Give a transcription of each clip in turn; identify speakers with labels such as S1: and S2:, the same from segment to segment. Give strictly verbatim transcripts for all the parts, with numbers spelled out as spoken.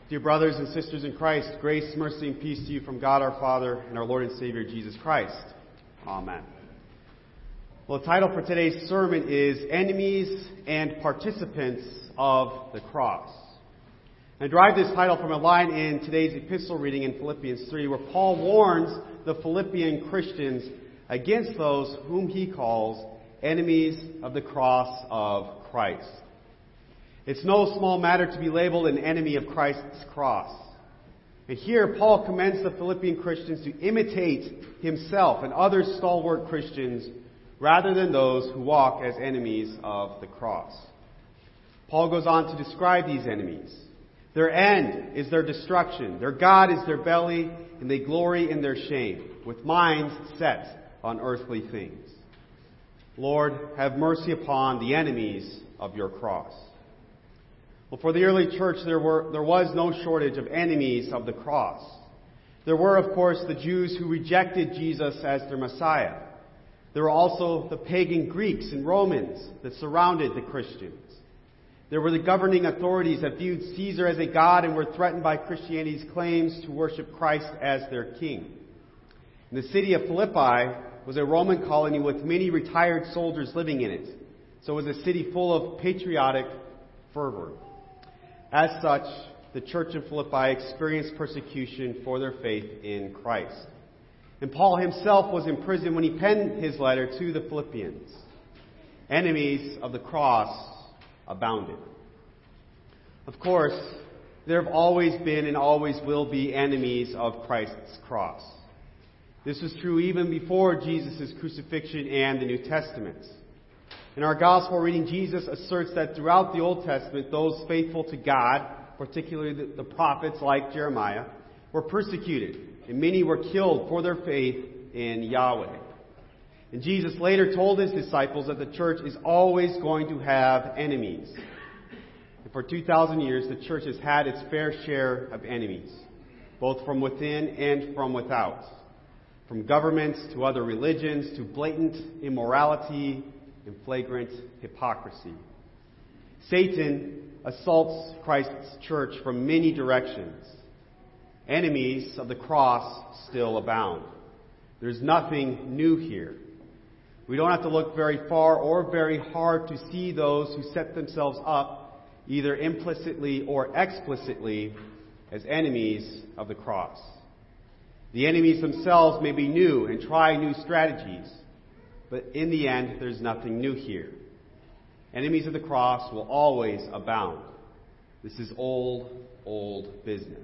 S1: Dear brothers and sisters in Christ, grace, mercy, and peace to you from God our Father and our Lord and Savior Jesus Christ. Amen. Well, the title for today's sermon is Enemies and Participants of the Cross. I derive this title from a line in today's epistle reading in Philippians three, where Paul warns the Philippian Christians against those whom he calls enemies of the cross of Christ. It's no small matter to be labeled an enemy of Christ's cross. And here Paul commends the Philippian Christians to imitate himself and other stalwart Christians rather than those who walk as enemies of the cross. Paul goes on to describe these enemies. Their end is their destruction. Their God is their belly, and they glory in their shame, with minds set on earthly things. Lord, have mercy upon the enemies of your cross. Well, for the early church, there were there was no shortage of enemies of the cross. There were, of course, the Jews who rejected Jesus as their Messiah. There were also the pagan Greeks and Romans that surrounded the Christians. There were the governing authorities that viewed Caesar as a god and were threatened by Christianity's claims to worship Christ as their king. And the city of Philippi was a Roman colony with many retired soldiers living in it. So it was a city full of patriotic fervor. As such, the church in Philippi experienced persecution for their faith in Christ. And Paul himself was in prison when he penned his letter to the Philippians. Enemies of the cross abounded. Of course, there have always been and always will be enemies of Christ's cross. This was true even before Jesus' crucifixion and the New Testament. In our gospel reading, Jesus asserts that throughout the Old Testament, those faithful to God, particularly the, the prophets like Jeremiah, were persecuted, and many were killed for their faith in Yahweh. And Jesus later told his disciples that the church is always going to have enemies. And for two thousand years, the church has had its fair share of enemies, both from within and from without. From governments to other religions to blatant immorality and flagrant hypocrisy. Satan assaults Christ's church from many directions. Enemies of the cross still abound. There's nothing new here. We don't have to look very far or very hard to see those who set themselves up, either implicitly or explicitly, as enemies of the cross. The enemies themselves may be new and try new strategies, but in the end, there's nothing new here. Enemies of the cross will always abound. This is old, old business.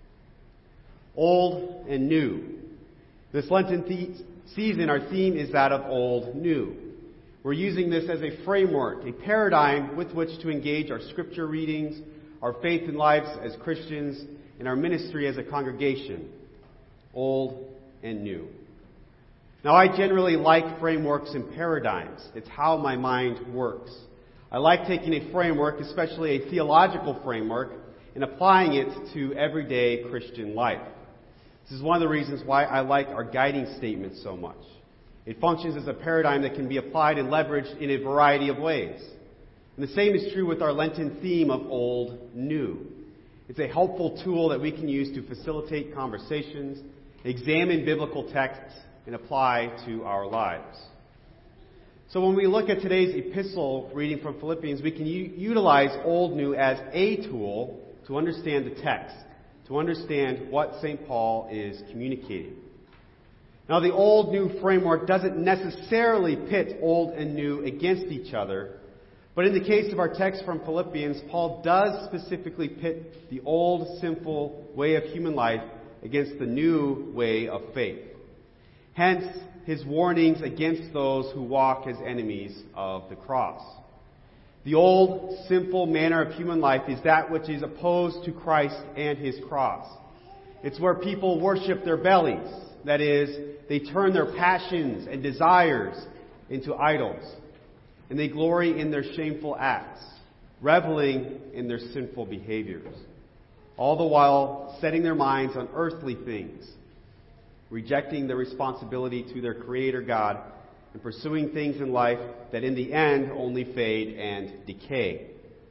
S1: Old and new. This Lenten the- season, our theme is that of old, new. We're using this as a framework, a paradigm with which to engage our scripture readings, our faith and lives as Christians, and our ministry as a congregation. Old and new. Now, I generally like frameworks and paradigms. It's how my mind works. I like taking a framework, especially a theological framework, and applying it to everyday Christian life. This is one of the reasons why I like our guiding statement so much. It functions as a paradigm that can be applied and leveraged in a variety of ways. And the same is true with our Lenten theme of old, new. It's a helpful tool that we can use to facilitate conversations, examine biblical texts, and apply to our lives. So when we look at today's epistle reading from Philippians, we can u- utilize Old New as a tool to understand the text, to understand what Saint Paul is communicating. Now, the Old New framework doesn't necessarily pit Old and New against each other, but in the case of our text from Philippians, Paul does specifically pit the old, sinful way of human life against the new way of faith. Hence, his warnings against those who walk as enemies of the cross. The old, sinful manner of human life is that which is opposed to Christ and his cross. It's where people worship their bellies. That is, they turn their passions and desires into idols. And they glory in their shameful acts, reveling in their sinful behaviors. All the while setting their minds on earthly things, rejecting their responsibility to their Creator God, and pursuing things in life that in the end only fade and decay.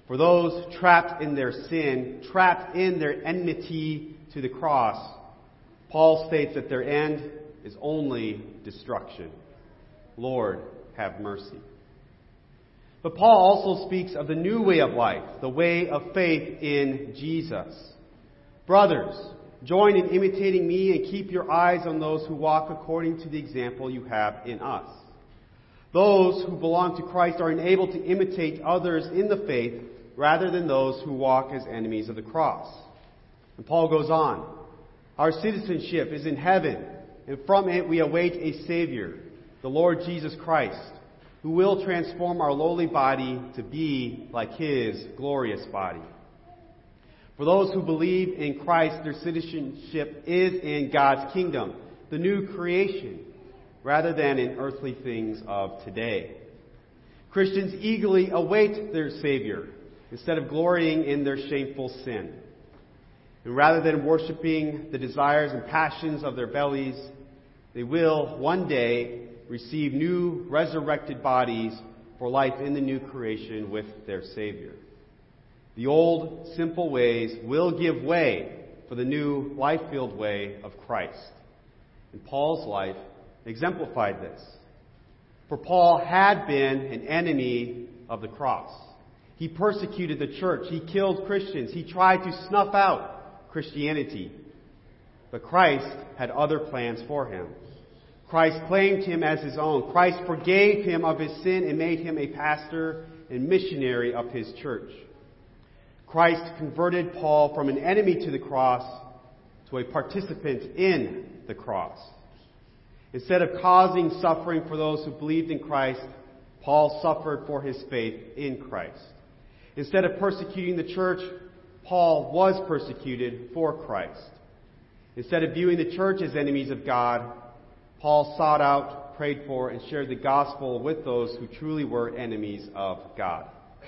S1: For those trapped in their sin, trapped in their enmity to the cross, Paul states that their end is only destruction. Lord, have mercy. But Paul also speaks of the new way of life, the way of faith in Jesus. Brothers, join in imitating me and keep your eyes on those who walk according to the example you have in us. Those who belong to Christ are enabled to imitate others in the faith rather than those who walk as enemies of the cross. And Paul goes on, our citizenship is in heaven, and from it we await a Savior, the Lord Jesus Christ, who will transform our lowly body to be like His glorious body. For those who believe in Christ, their citizenship is in God's kingdom, the new creation, rather than in earthly things of today. Christians eagerly await their Savior instead of glorying in their shameful sin. And rather than worshiping the desires and passions of their bellies, they will one day receive new resurrected bodies for life in the new creation with their Savior. The old simple ways will give way for the new life-filled way of Christ. And Paul's life exemplified this. For Paul had been an enemy of the cross. He persecuted the church. He killed Christians. He tried to snuff out Christianity. But Christ had other plans for him. Christ claimed him as his own. Christ forgave him of his sin and made him a pastor and missionary of his church. Christ converted Paul from an enemy to the cross to a participant in the cross. Instead of causing suffering for those who believed in Christ, Paul suffered for his faith in Christ. Instead of persecuting the church, Paul was persecuted for Christ. Instead of viewing the church as enemies of God, Paul sought out, prayed for, and shared the gospel with those who truly were enemies of God.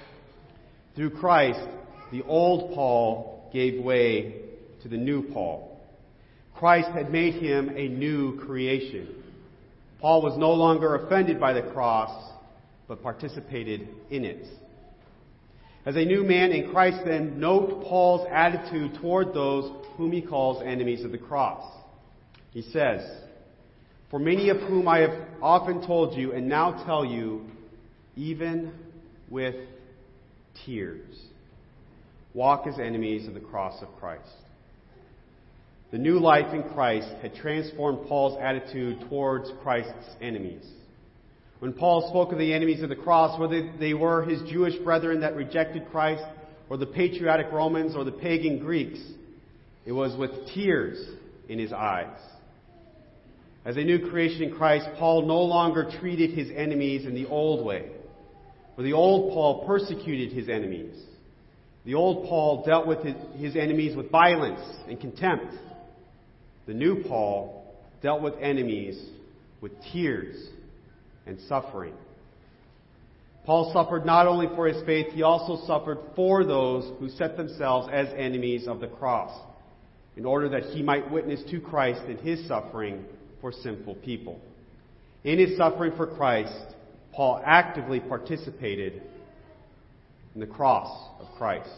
S1: Through Christ, the old Paul gave way to the new Paul. Christ had made him a new creation. Paul was no longer offended by the cross, but participated in it. As a new man in Christ, then, note Paul's attitude toward those whom he calls enemies of the cross. He says, "For many of whom I have often told you and now tell you, even with tears, walk as enemies of the cross of Christ." The new life in Christ had transformed Paul's attitude towards Christ's enemies. When Paul spoke of the enemies of the cross, whether they were his Jewish brethren that rejected Christ, or the patriotic Romans, or the pagan Greeks, it was with tears in his eyes. As a new creation in Christ, Paul no longer treated his enemies in the old way. For the old Paul persecuted his enemies. The old Paul dealt with his, his enemies with violence and contempt. The new Paul dealt with enemies with tears and suffering. Paul suffered not only for his faith, he also suffered for those who set themselves as enemies of the cross, in order that he might witness to Christ in his suffering for sinful people. In his suffering for Christ, Paul actively participated in the cross of Christ.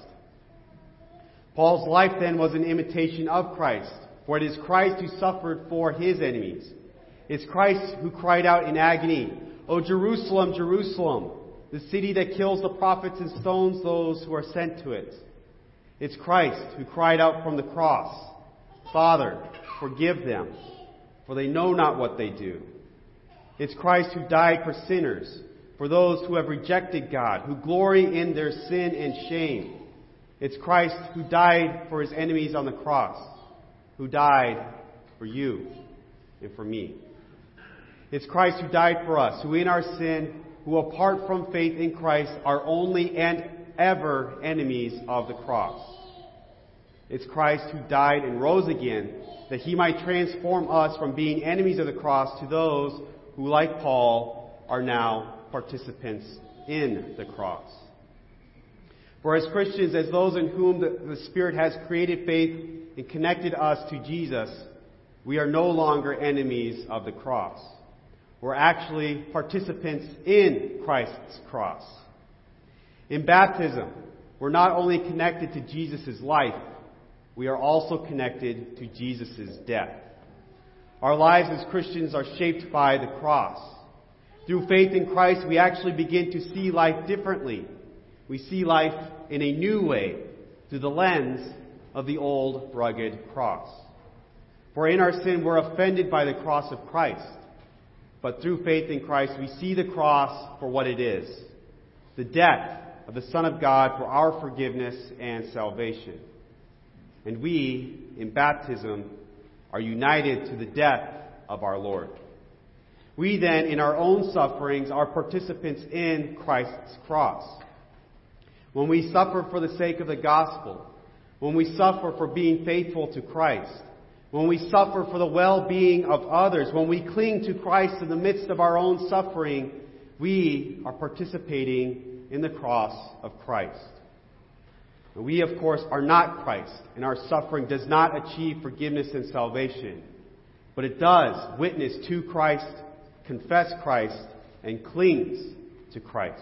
S1: Paul's life then was an imitation of Christ, for it is Christ who suffered for his enemies. It's Christ who cried out in agony, "O Jerusalem, Jerusalem, the city that kills the prophets and stones those who are sent to it." It's Christ who cried out from the cross, "Father, forgive them, for they know not what they do." It's Christ who died for sinners, for those who have rejected God, who glory in their sin and shame. It's Christ who died for his enemies on the cross, who died for you and for me. It's Christ who died for us, who in our sin, who apart from faith in Christ, are only and ever enemies of the cross. It's Christ who died and rose again, that he might transform us from being enemies of the cross to those who, like Paul, are now participants in the cross. For as Christians, as those in whom the, the Spirit has created faith and connected us to Jesus, we are no longer enemies of the cross. We're actually participants in Christ's cross. In baptism, we're not only connected to Jesus' life, we are also connected to Jesus' death. Our lives as Christians are shaped by the cross. Through faith in Christ, we actually begin to see life differently. We see life in a new way through the lens of the old rugged cross. For in our sin, we're offended by the cross of Christ. But through faith in Christ, we see the cross for what it is: the death of the Son of God for our forgiveness and salvation. And we, in baptism, are united to the death of our Lord. We then, in our own sufferings, are participants in Christ's cross. When we suffer for the sake of the gospel, when we suffer for being faithful to Christ, when we suffer for the well-being of others, when we cling to Christ in the midst of our own suffering, we are participating in the cross of Christ. We, of course, are not Christ, and our suffering does not achieve forgiveness and salvation. But it does witness to Christ, confess Christ, and clings to Christ.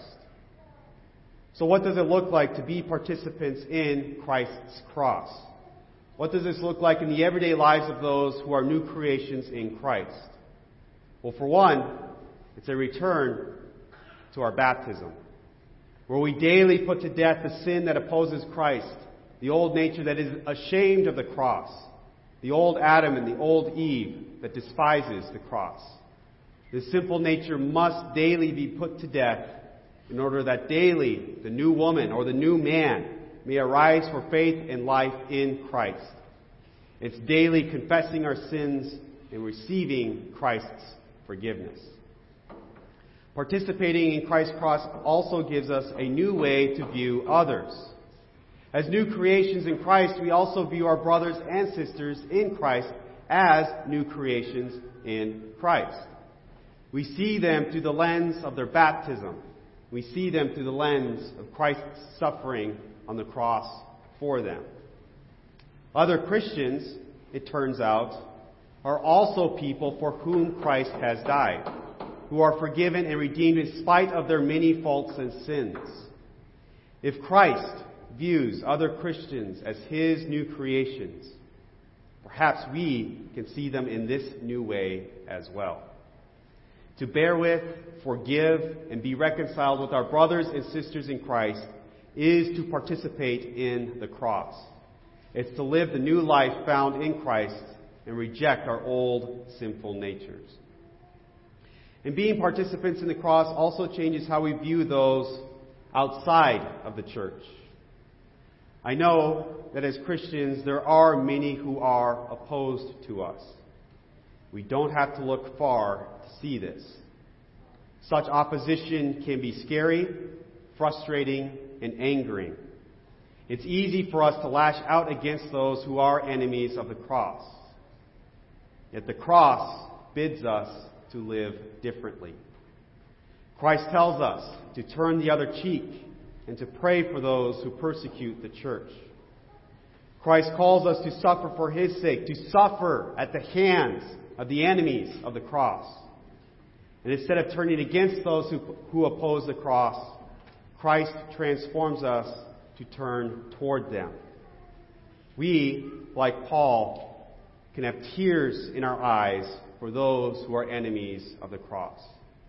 S1: So what does it look like to be participants in Christ's cross? What does this look like in the everyday lives of those who are new creations in Christ? Well, for one, it's a return to our baptism, where we daily put to death the sin that opposes Christ, the old nature that is ashamed of the cross, the old Adam and the old Eve that despises the cross. This sinful nature must daily be put to death in order that daily the new woman or the new man may arise for faith and life in Christ. It's daily confessing our sins and receiving Christ's forgiveness. Participating in Christ's cross also gives us a new way to view others. As new creations in Christ, we also view our brothers and sisters in Christ as new creations in Christ. We see them through the lens of their baptism. We see them through the lens of Christ's suffering on the cross for them. Other Christians, it turns out, are also people for whom Christ has died, who are forgiven and redeemed in spite of their many faults and sins. If Christ views other Christians as His new creations, perhaps we can see them in this new way as well. To bear with, forgive, and be reconciled with our brothers and sisters in Christ is to participate in the cross. It's to live the new life found in Christ and reject our old sinful natures. And being participants in the cross also changes how we view those outside of the church. I know that as Christians, there are many who are opposed to us. We don't have to look far to see this. Such opposition can be scary, frustrating, and angering. It's easy for us to lash out against those who are enemies of the cross. Yet the cross bids us to live differently. Christ tells us to turn the other cheek and to pray for those who persecute the church. Christ calls us to suffer for His sake, to suffer at the hands of the enemies of the cross. And instead of turning against those who, who oppose the cross, Christ transforms us to turn toward them. We, like Paul, can have tears in our eyes for those who are enemies of the cross.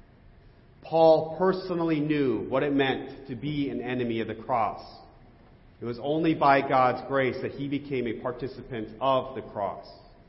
S1: Paul personally knew what it meant to be an enemy of the cross. It was only by God's grace that he became a participant of the cross.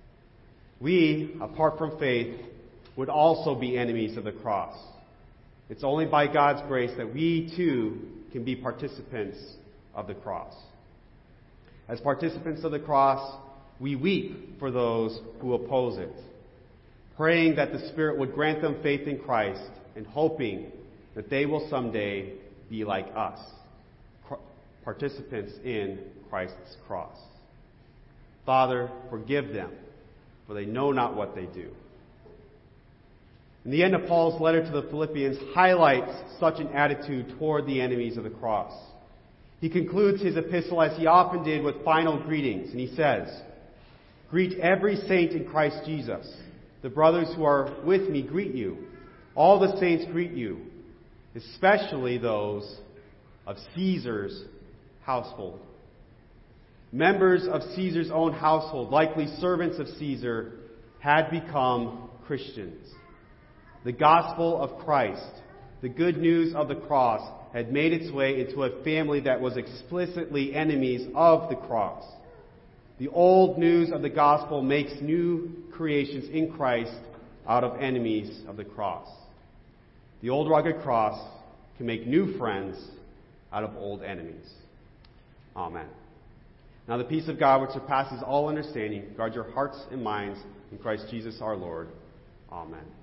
S1: We, apart from faith, would also be enemies of the cross. It's only by God's grace that we too can be participants of the cross. As participants of the cross, we weep for those who oppose it, praying that the Spirit would grant them faith in Christ and hoping that they will someday be like us, participants in Christ's cross. Father, forgive them, for they know not what they do. And the end of Paul's letter to the Philippians highlights such an attitude toward the enemies of the cross. He concludes his epistle, as he often did, with final greetings, and he says, "Greet every saint in Christ Jesus. The brothers who are with me greet you. All the saints greet you, especially those of Caesar's household. Members of Caesar's own household, likely servants of Caesar, had become Christians. The gospel of Christ, the good news of the cross, had made its way into a family that was explicitly enemies of the cross. The old news of the gospel makes new creations in Christ out of enemies of the cross. The old rugged cross can make new friends out of old enemies. Amen. Now the peace of God, which surpasses all understanding, guard your hearts and minds in Christ Jesus our Lord. Amen.